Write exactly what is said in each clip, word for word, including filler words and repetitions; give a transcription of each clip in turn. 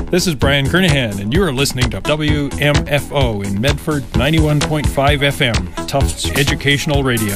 This is Brian Kernahan, and you are listening to W M F O in Medford, ninety-one point five F M, Tufts Educational Radio.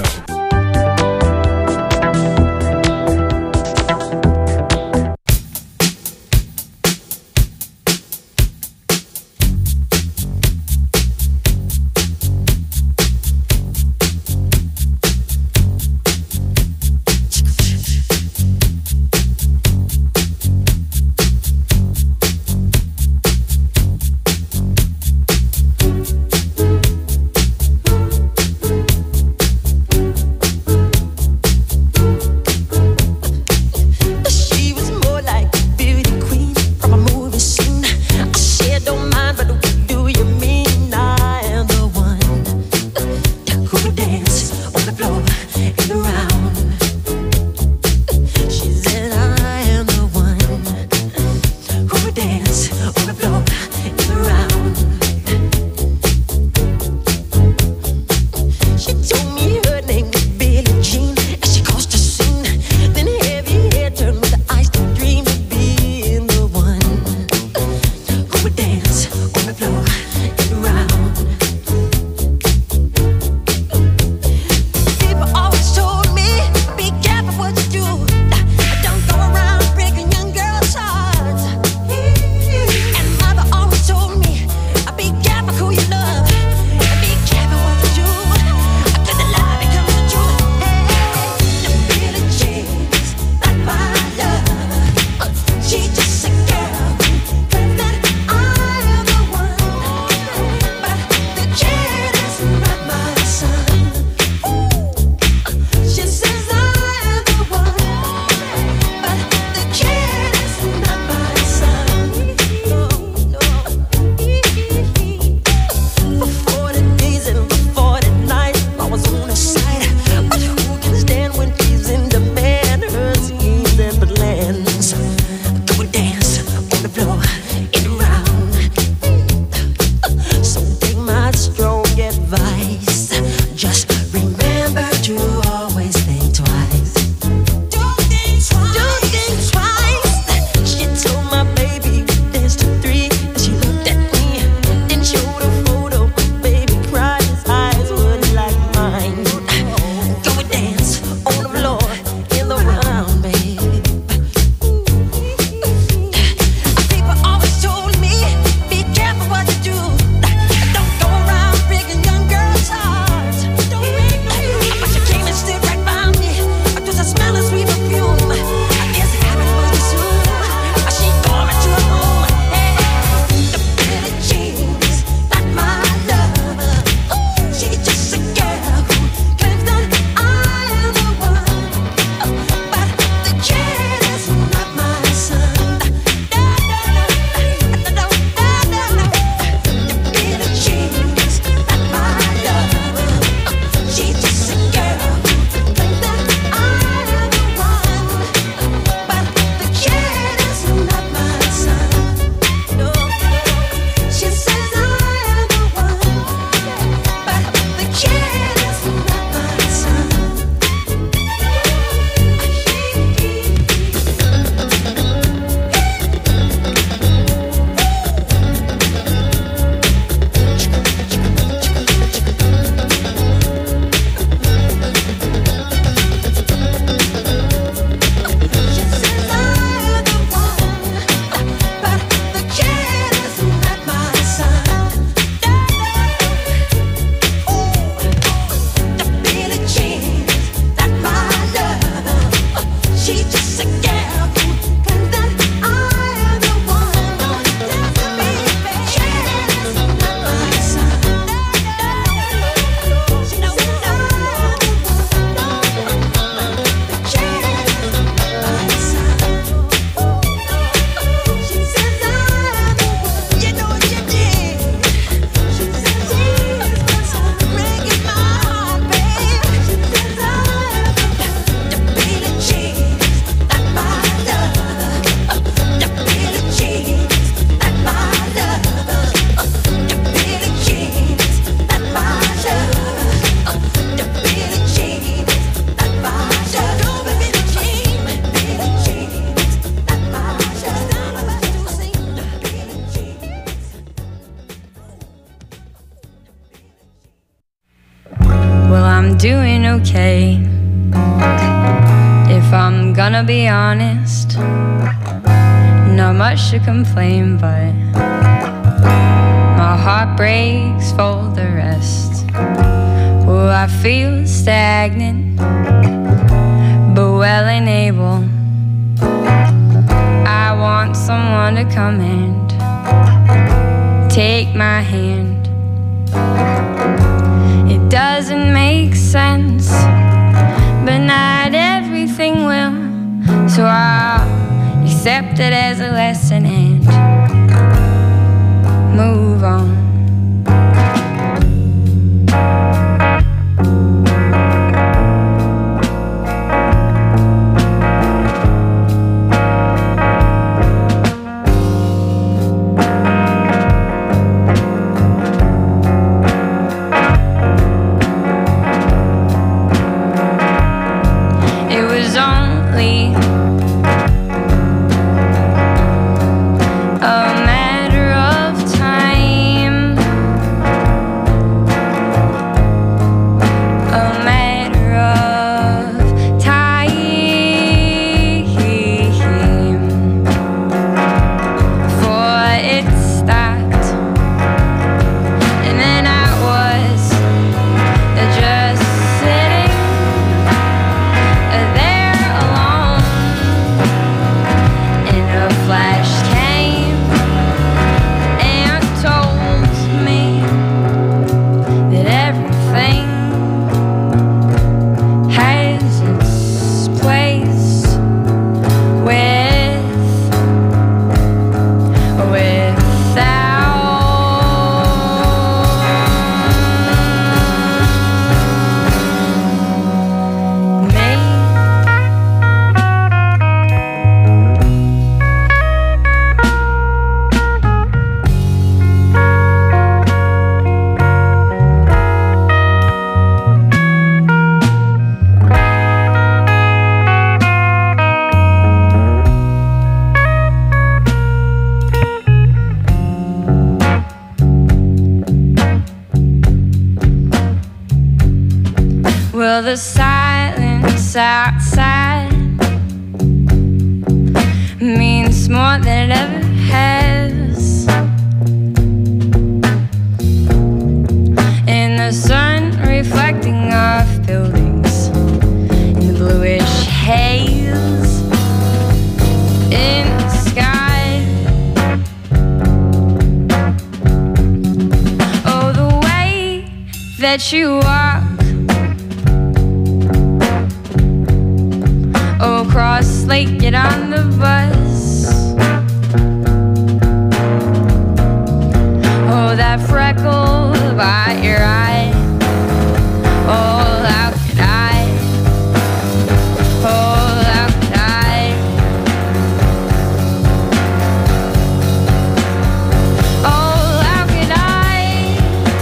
Well, I'm doing okay, if I'm gonna be honest. Not much to complain, but my heart breaks for the rest. Well, I feel stagnant, but well and able. I want someone to come and take my hand. It doesn't make sense, but not everything will. So I'll accept it as a lesson and move on. Well, the silence outside means more than it ever has. And the sun reflecting off buildings in the bluish haze in the sky. Oh, the way that you walk across Lake, get on the bus. Oh, that freckle by your eye. Oh, how could I? Oh, how could I? Oh, how could I?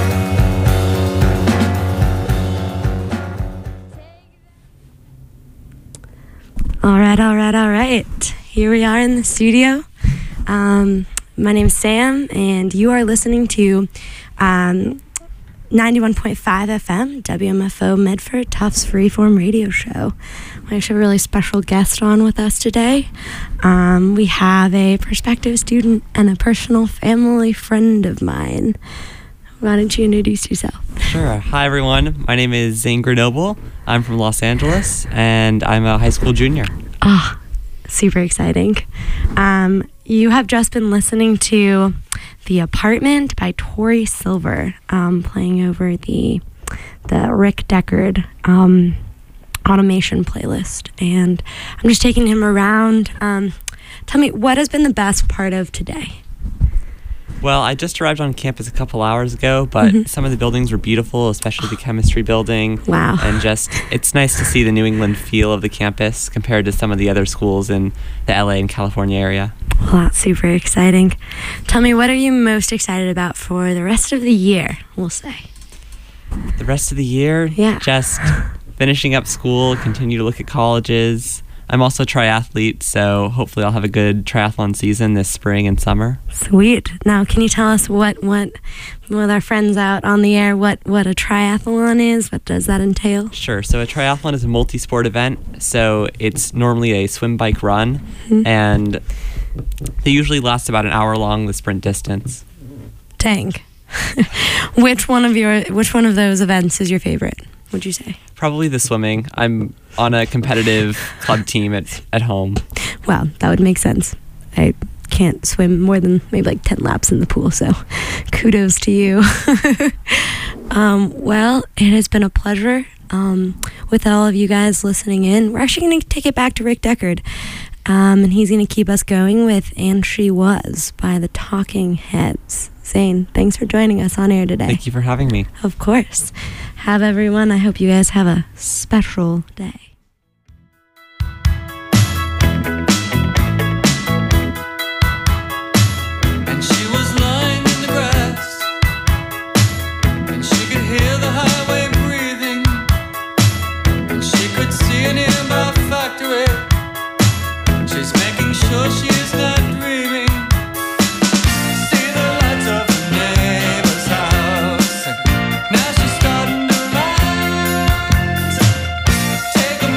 All right, all right, all right. Here we are in the studio. Um, my name is Sam, and you are listening to um, ninety-one point five F M, W M F O Medford, Tufts Freeform Radio Show. We actually have a really special guest on with us today. Um, we have a prospective student and a personal family friend of mine. Why don't you introduce yourself? Sure. Hi, everyone. My name is Zane Grenoble. I'm from Los Angeles, and I'm a high school junior. Ah, oh, super exciting. Um, you have just been listening to The Apartment by Tori Silver, um, playing over the the Rick Deckard um, automation playlist. And I'm just taking him around. Um, tell me, what has been the best part of today? Well, I just arrived on campus a couple hours ago, but mm-hmm. some of the buildings were beautiful, especially the chemistry building. Wow. And just, it's nice to see the New England feel of the campus compared to some of the other schools in the L A and California area. Well, that's super exciting. Tell me, what are you most excited about for the rest of the year, we'll say? The rest of the year? Yeah. Just finishing up school, continue to look at colleges, I'm also a triathlete, so hopefully I'll have a good triathlon season this spring and summer. Sweet. Now, can you tell us what, what with our friends out on the air, what, what a triathlon is? What does that entail? Sure. So a triathlon is a multi-sport event. So it's normally a swim, bike, run, Mm-hmm. and they usually last about an hour long, the sprint distance. Dang. which one of your which one of those events is your favorite, would you say? Probably the swimming. I'm on a competitive club team at, at home. Wow, that would make sense. I can't swim more than maybe like ten laps in the pool, so kudos to you. um, well, it has been a pleasure um, with all of you guys listening in. We're actually going to take it back to Rick Deckard, um, and he's going to keep us going with And She Was by the Talking Heads. Zane, thanks for joining us on air today. Thank you for having me. Of course. Have everyone. I hope you guys have a special day. And she was lying in the grass, and she could hear the highway breathing, and she could see a nearby factory. She's making sure she's not dreaming. See the lights of her neighbor's house, and now she's starting to rise. Take a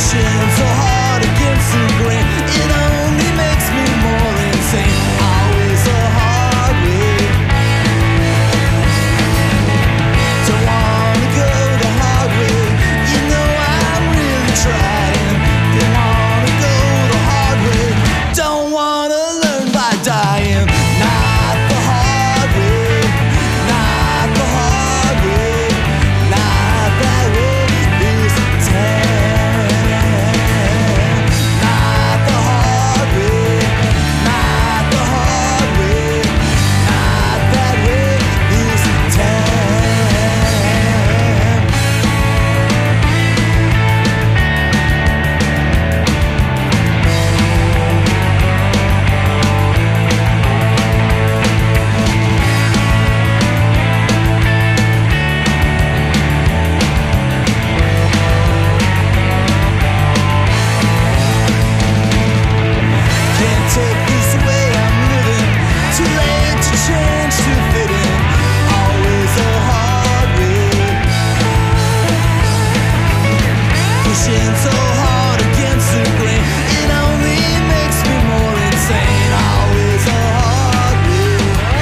pushing so hard against the grain. It only makes me more insane. Always a hard way. Don't wanna go the hard way. You know I'm really trying. Don't wanna go the hard way. Don't wanna learn by dying. Not the hard way. Not the hard way. Not that way. This time. Not the hard way. Not the hard way. Not that way. This time. Can't take this way I'm living. Too late to change to fit in. Always a hard way. Pushing so hard against the grain. It only makes me more insane. Always a hard way.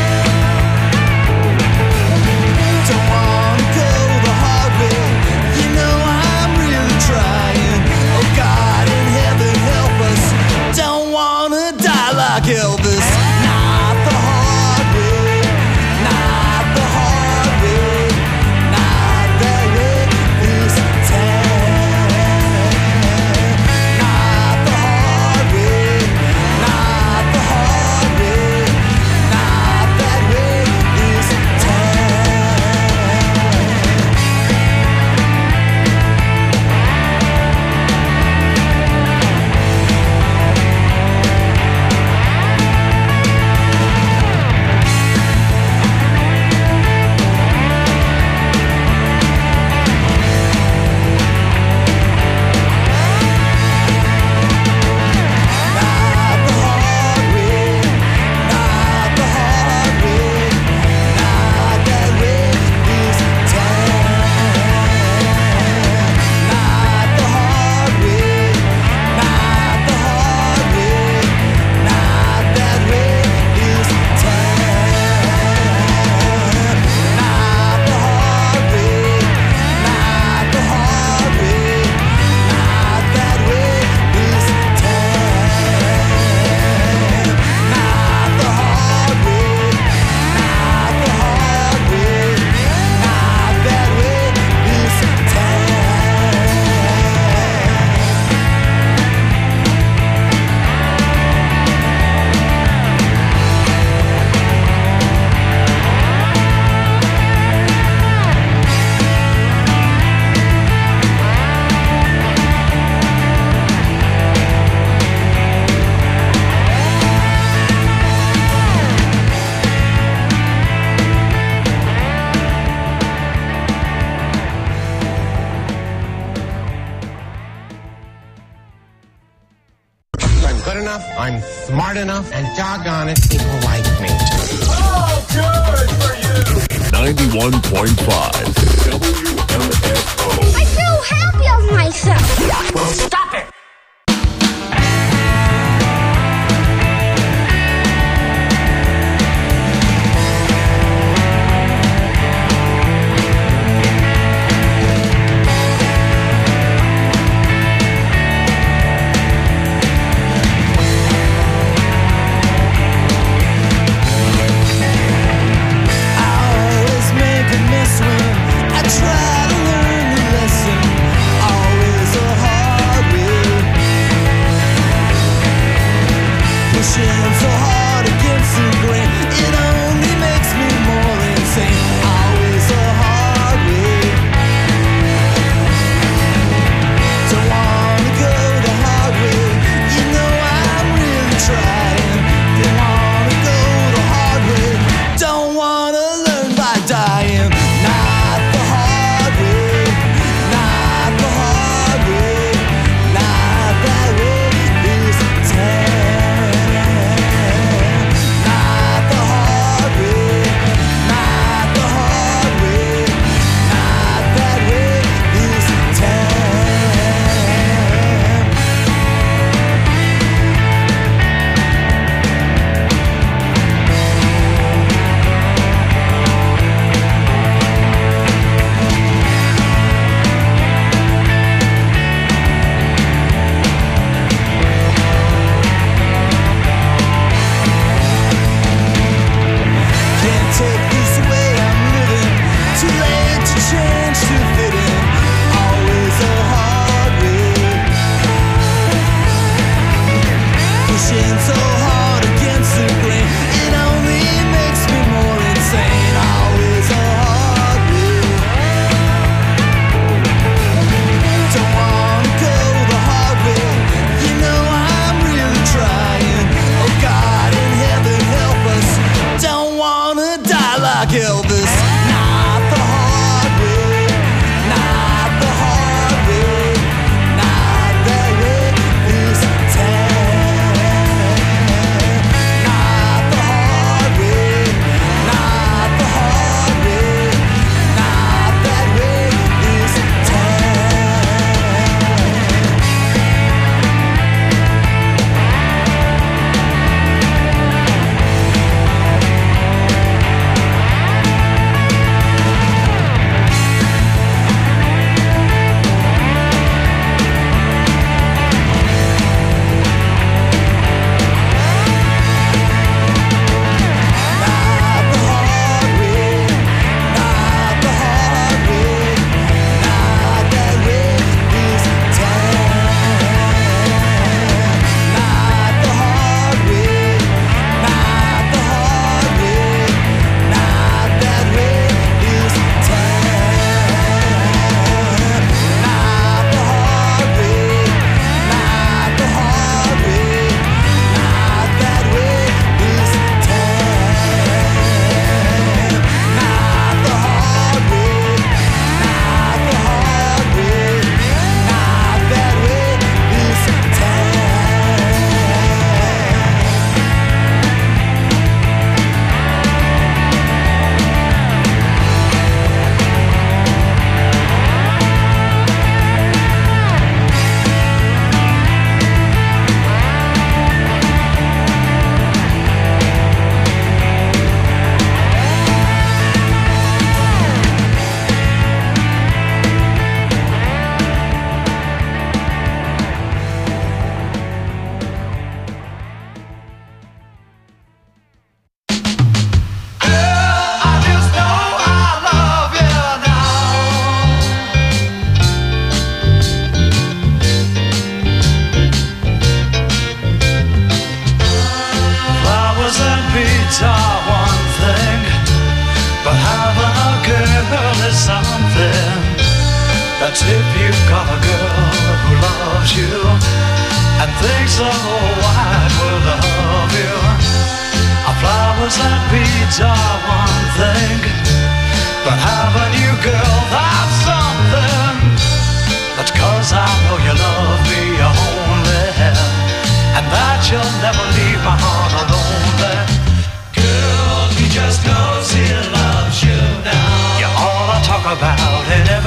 Don't wanna go the hard way. You know I'm really trying. Oh God in heaven help us. Don't wanna die like Elvis. Not the hard way. Not the hard way. Not that way this time. Not the hard way. Not the hard way. Not that way this time. Not the hard way. Not the hard way. Not that way this time. Not the hard way. Not the hard way. Not that way this time. Not the hard way. Not the hard way. Not that way this time. Not the hard way. Not the hard way. Not that way this I'm good enough, I'm smart enough, and doggone it, people like me. ninety-one point five W M F O. I feel happy of myself. Well, stop it! I always make a mess when I try to learn the lesson. Always a hard way.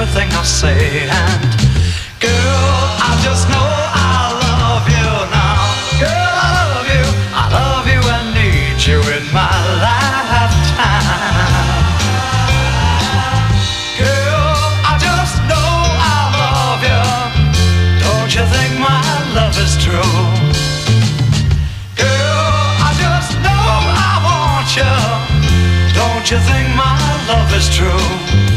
everything I say. And girl, I just know I love you now. Girl, I love you, I love you and need you in my lifetime. Girl, I just know I love you. Don't you think my love is true? Girl, I just know I want you. Don't you think my love is true?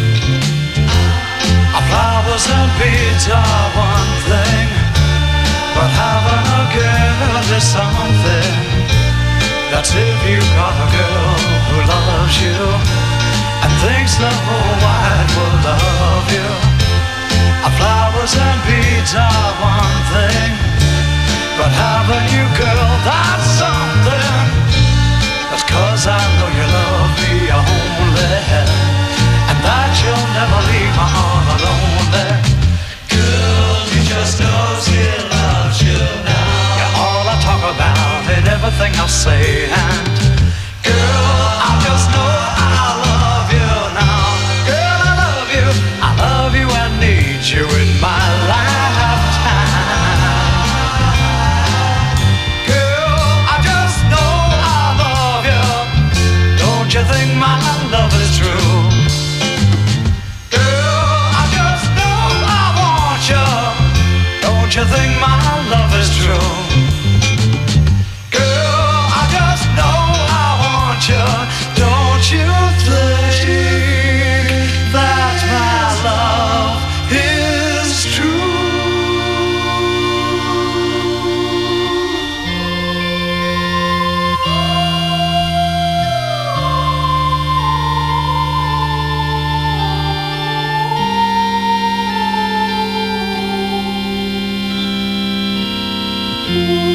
Our flowers and beads are one thing, but having a girl is something. That's if you got a girl who loves you and thinks the whole wide world love you. Our flowers and beads are one thing, but having you, girl, that's something. That's 'cause I know you love me only, and that you'll never leave my heart alone there. Girl, he just knows he loves you now. You're all I talk about in everything I say. And girl, I just know I love you now. Girl, I love you, I love you and need you in my lifetime. Girl, I just know I love you. Don't you think my love is true? Girl, I just know I want you. Don't you think my love is true? Girl, I just know I want you. Don't you think that my love is true? Thank you.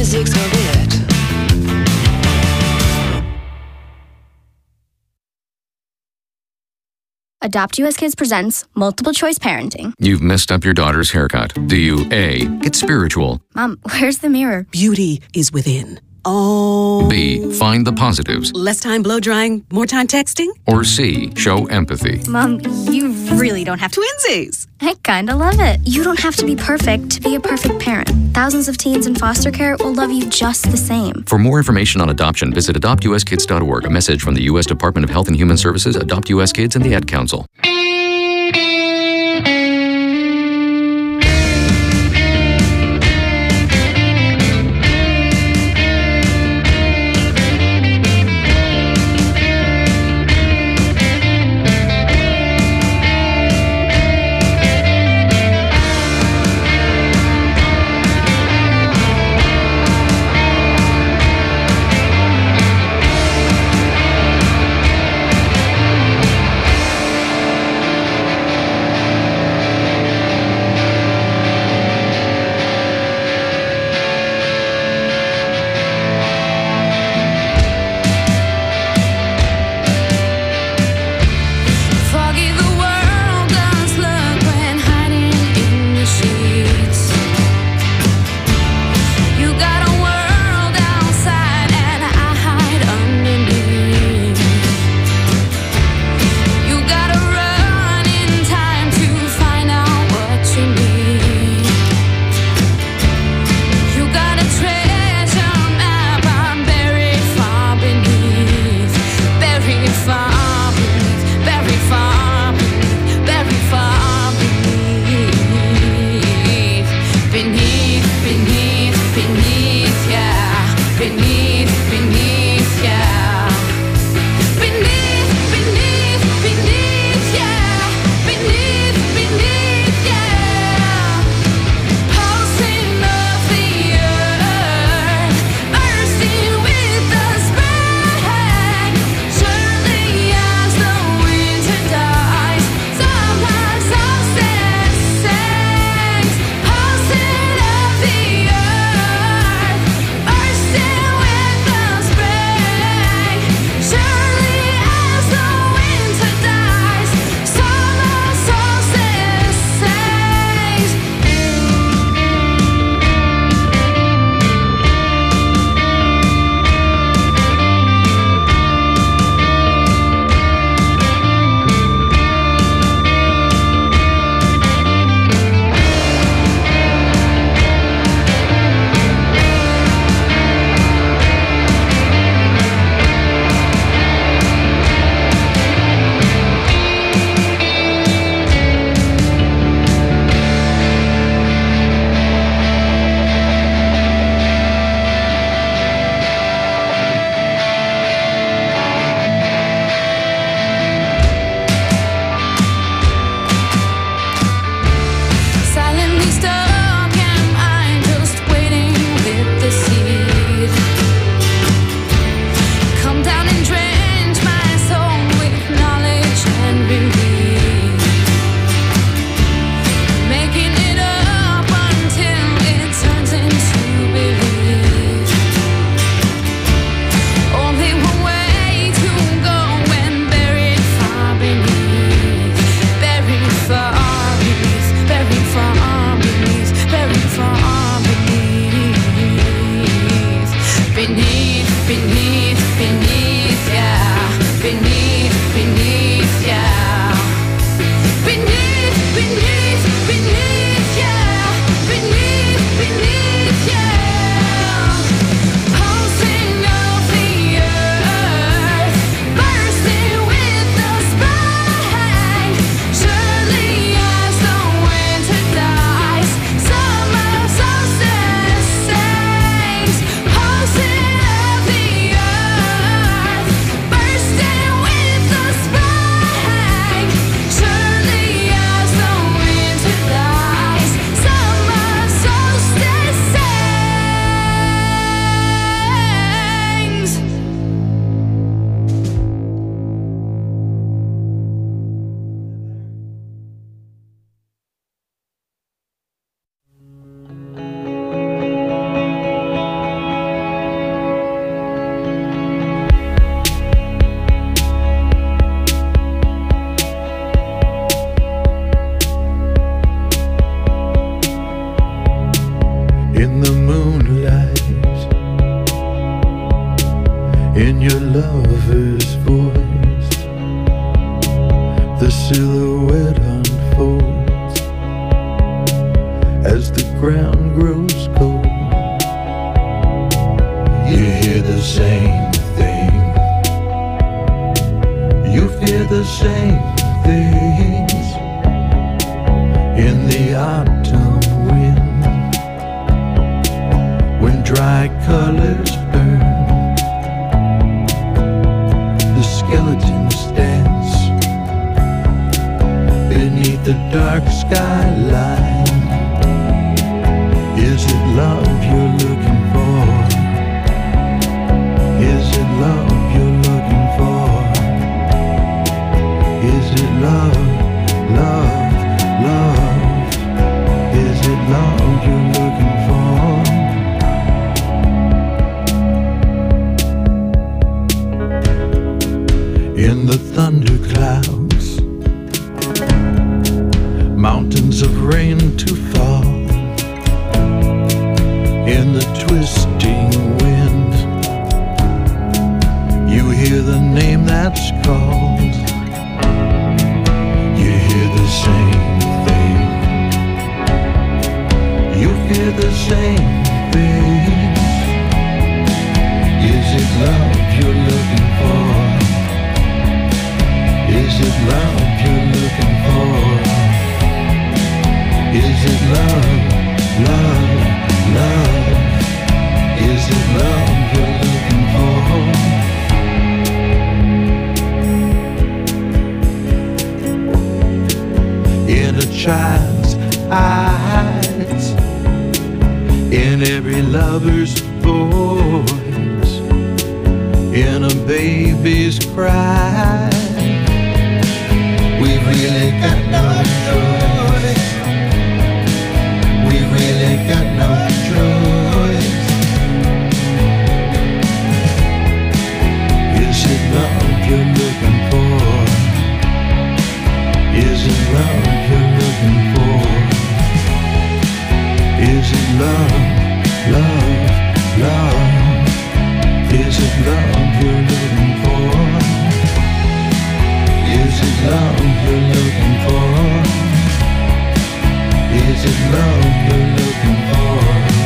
physics of it. Adopt U S Kids presents Multiple Choice Parenting. You've messed up your daughter's haircut. Do you A, get spiritual? Mom, where's the mirror? Beauty is within. Oh. B, find the positives? Less time blow drying, more time texting? Or C, show empathy? Mom, you really don't have to. Twinsies! I kinda love it. You don't have to be perfect to be a perfect parent. Thousands of teens in foster care will love you just the same. For more information on adoption, visit adopt u s kids dot org. A message from the U S Department of Health and Human Services, Adopt U S Kids, and the Ad Council. in the moonlight, in your lover's voice, the silhouette unfolds as the ground grows cold. You hear the same thing, you fear the same things in the autumn wind, when dry colors burn, the skeletons dance beneath the dark skyline. Is it love you're looking for? Is it love you're looking for? Is it love, love, love? Is it love you're looking for? In the thunderclouds, mountains of rain to fall, in the twisting wind, you hear the name that's called. You hear the same thing, you fear the same things. Is it love you're looking for? Is it love you're looking for? Is it love, love, love? Is it love you're looking for? In a child's eyes, in every lover's voice, in a baby's cry, we've really got no choice. We've really got no choice. Is it love you're looking for? Is it love you're looking for? Is it love, love, love? Is it love you're looking for? Is it love you're looking for? Is it love you're looking for?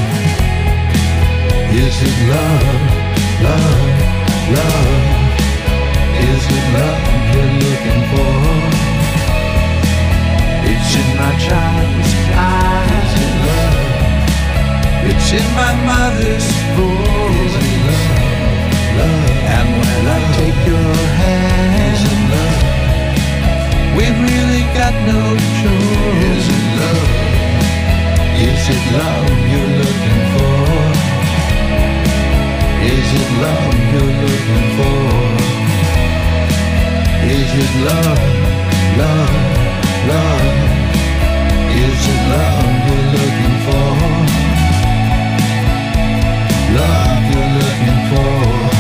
Is it love, love, love? Is it love you're looking for? It's in my child's eyes, love. It's in my mother's voice, love, love. And when I take your hand, love, we've really got no choice. Is it love? Is it love you're looking for? Is it love you're looking for? Is it love, love, love? Is it love you're looking for? Love you're looking for?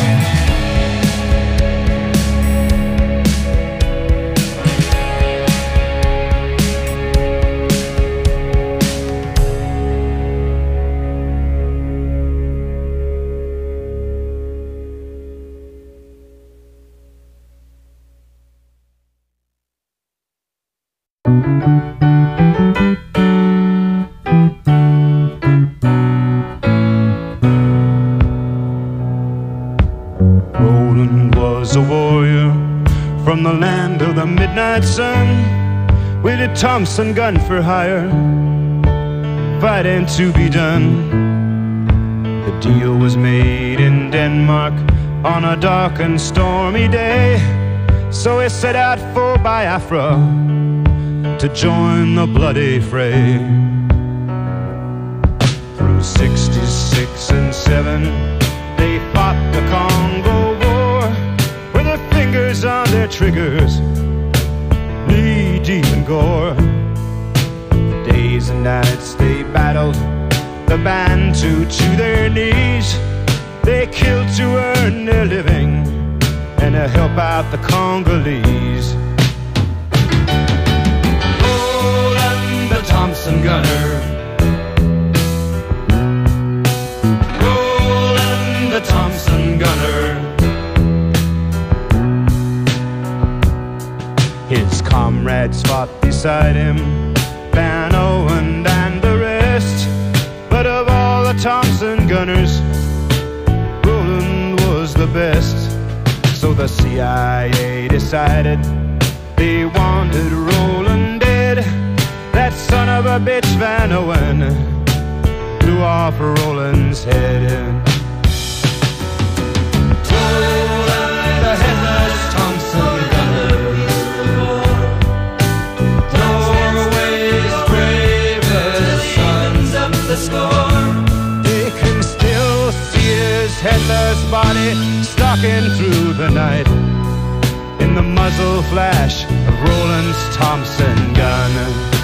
Roland was a warrior from the land of the midnight sun, with a Thompson gun for hire, fighting to be done. The deal was made in Denmark on a dark and stormy day, so he set out for Biafra to join the bloody fray. Through sixty-six and seven, they fought the Congo War, with their fingers on their triggers, knee deep in gore. Days and nights they battled the Bantu to their knees. They killed to earn their living and to help out the Congolese. Roland the Thompson gunner beside him, Van Owen and the rest. But of all the Thompson gunners, Roland was the best. So the C I A decided they wanted Roland dead. That son of a bitch Van Owen blew off Roland's head. Roland, the headless Thompson gunner, Norway's bravest sons of the score. They can still see his headless body stalking through the night in the muzzle flash of Roland's Thompson gun.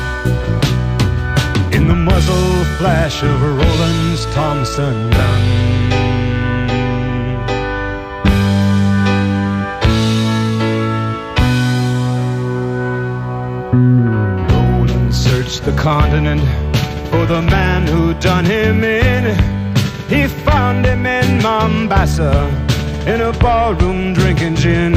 In the muzzle flash of Roland's Thompson gun. Roland searched the continent for the man who done him in. He found him in Mombasa, in a ballroom drinking gin.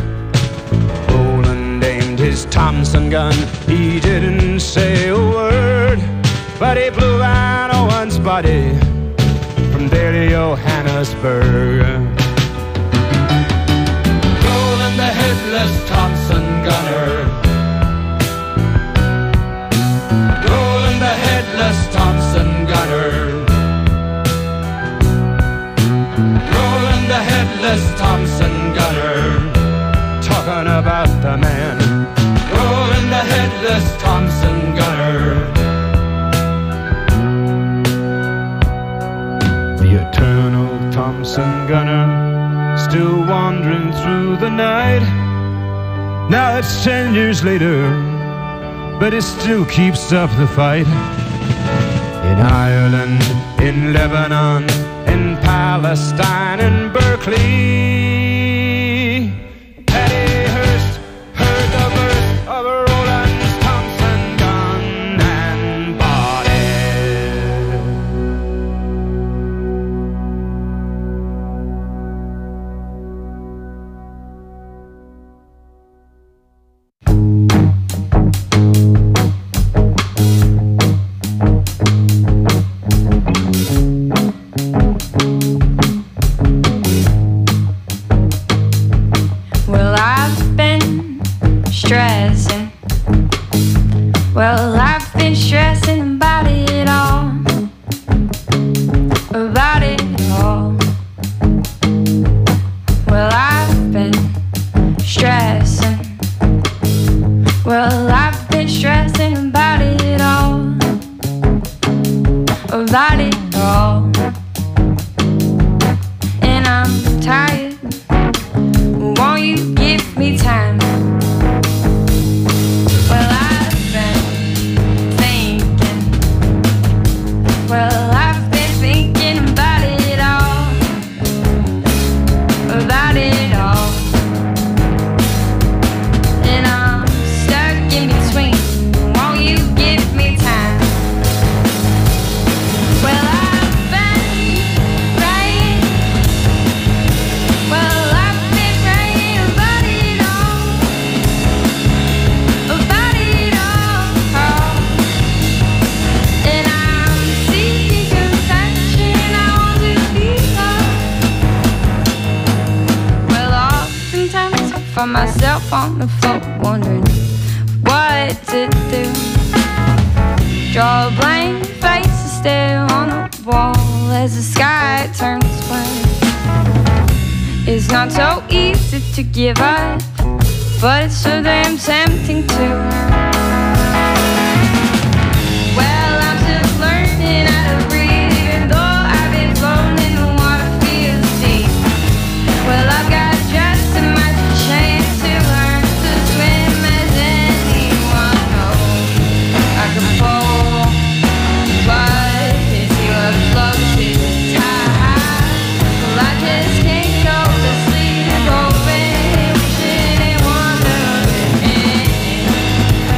Roland aimed his Thompson gun, he didn't say a word, but he blew Van Owen's body from there to Johannesburg. Roland, the headless Thompson gunner, Roland, the headless Thompson gunner, Roland, the headless Thompson gunner, talking about the man, Roland, the headless Thompson gunner. The eternal Thompson gunner, still wandering through the night. Now it's ten years later, but it still keeps up the fight. In Ireland, in Lebanon, in Palestine, in Berkeley, Patty Hearst heard the burst of Roland's Thompson gun and body. Well, I've been stressing. Well, I've been stressing about it all. About it all. Well, I've been stressing. Well, I've been stressing about it all. About it all. And I'm tired. Won't you give me time? Well, I've been thinking. Well, I've been thinking about it all. About it all. And I'm stuck in between. Won't you give me time? Well, I've been right. Well, I've been right about it all. About it all. And I'm seeking compassion. I want to be loved. Well, oftentimes I find myself on the floor wondering what to do. Draw a blank face and stare on the wall as the sky turns black. It's not so easy to give up, but it's so damn tempting to. Well, I'm still learning how to breathe, even though I've been floating in the water feels deep. Well, I've got just as much chance to learn to swim as anyone knows. I can fall, but it's your love is tied. Well, I just can't go to sleep, hoping and wondering.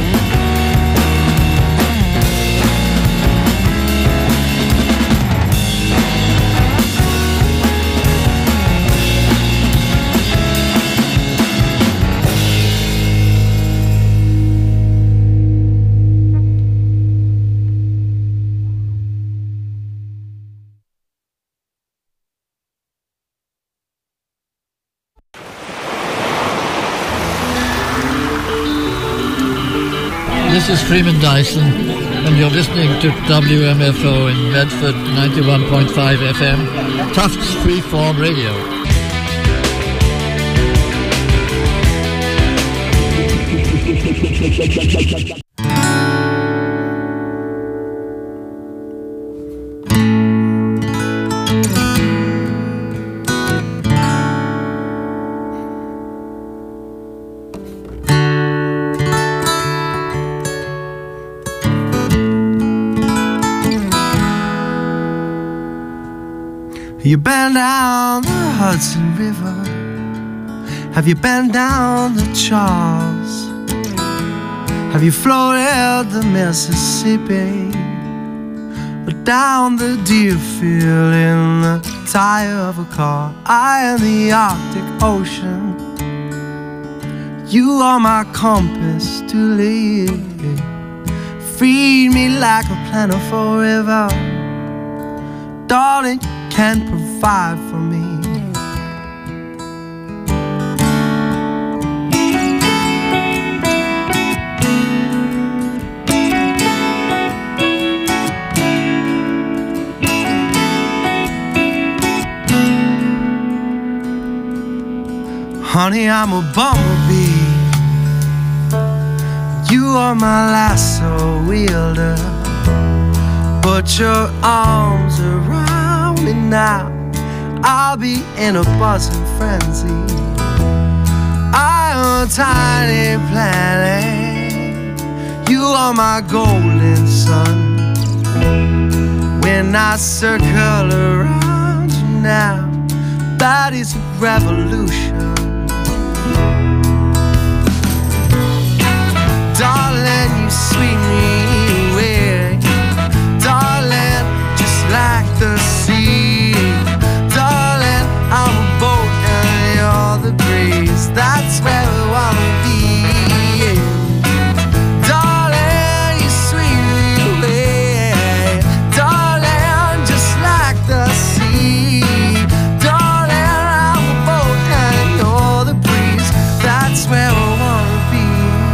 this is Freeman Dyson, and you're listening to W M F O in Medford, ninety-one point five F M, Tufts Freeform Radio. You been down the Hudson River? Have you been down the Charles? Have you floated the Mississippi? Or down the Deerfield in the tire of a car? I am the Arctic Ocean. You are my compass to live. Feed me like a plentiful river. Darling, can provide for me. Honey, I'm a bumblebee. You are my lasso wielder. Put your arms around me now, I'll be in a buzzing frenzy. I am a tiny planet. You are my golden sun. When I circle around you now, that is a revolution. Darling, you sweet me away. Darling, just like the sea. Darling, I'm a boat and you're the breeze. That's where we wanna be. Darling, you sweet me away. Darling, just like the sea. Darling, I'm a boat and you're the breeze. That's where we wanna be.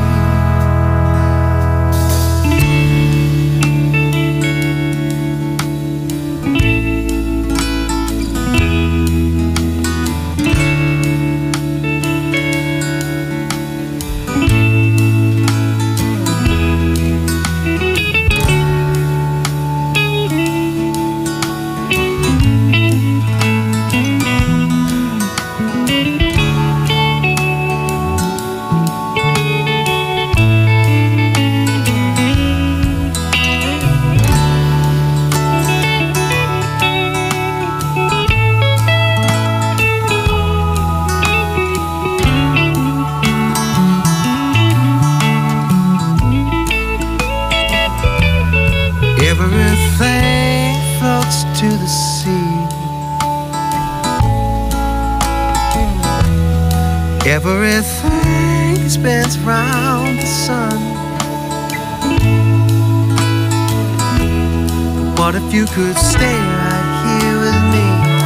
Everything floats to the sea. Everything spins round the sun. What if you could stay right here with me?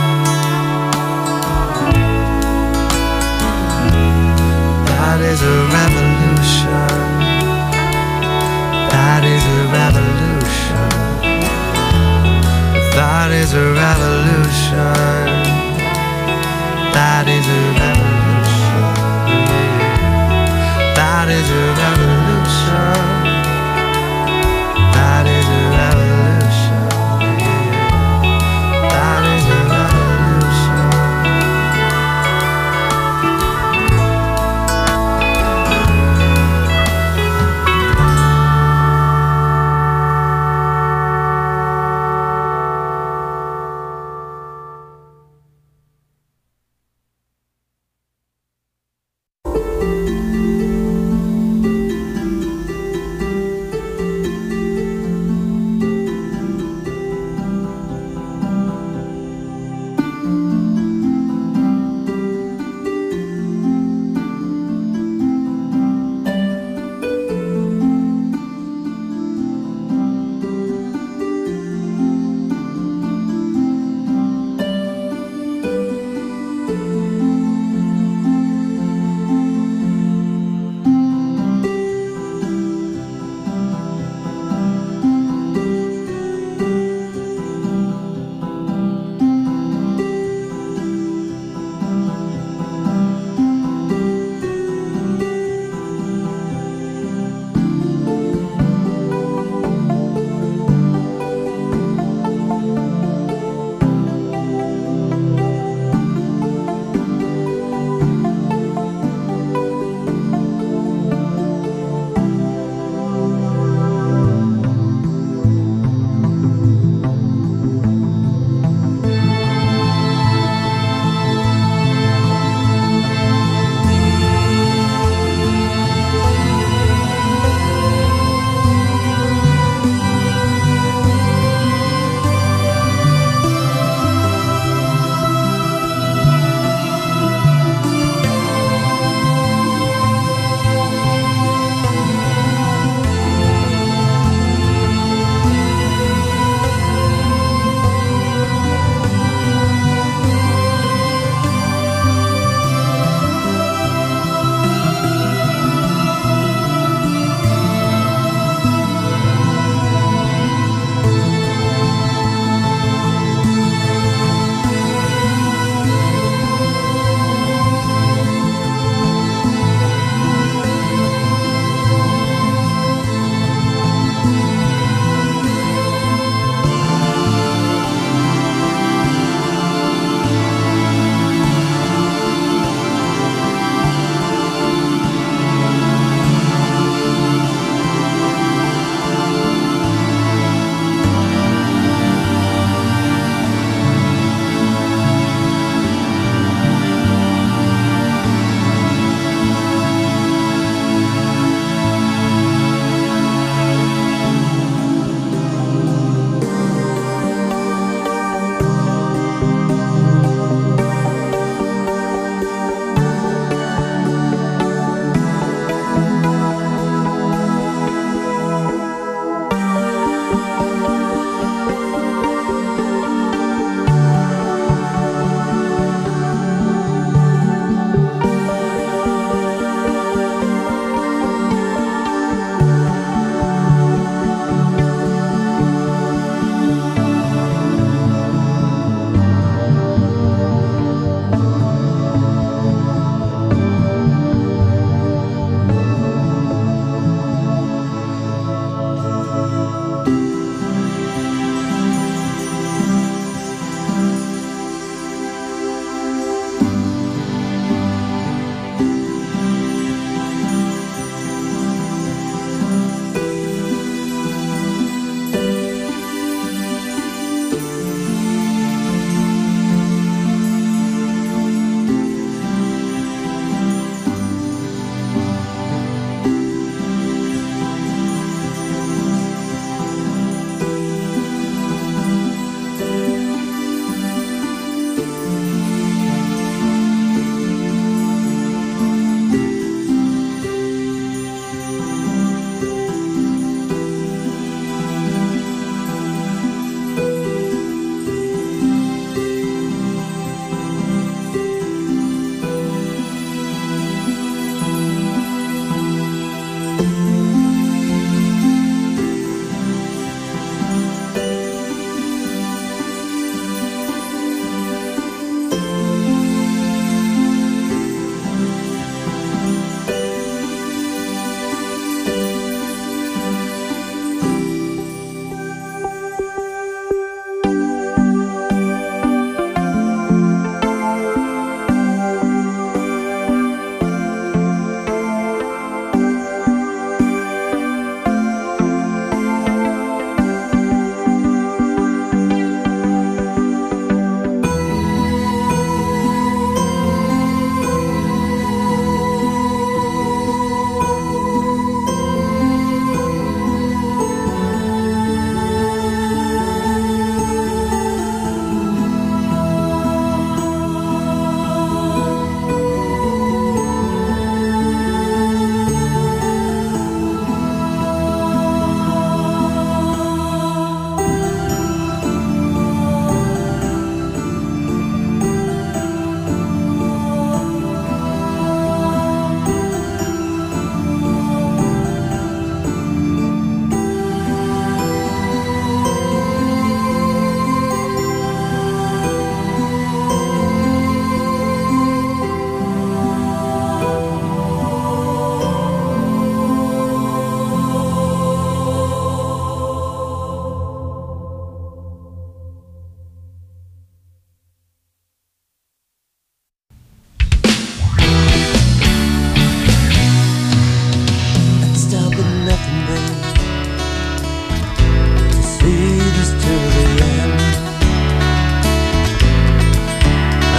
That is a revolution. That is a revolution. That is a revolution. That is a revolution. That is a revolution. That is a revolution. That is a revolution.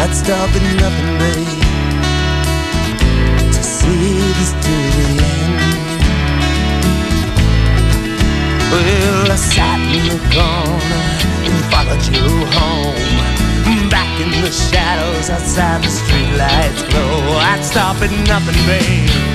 I'd stop at nothing, babe, to see this to the end. Well, I sat in the corner and followed you home, back in the shadows outside the streetlights glow. I'd stop at nothing, babe,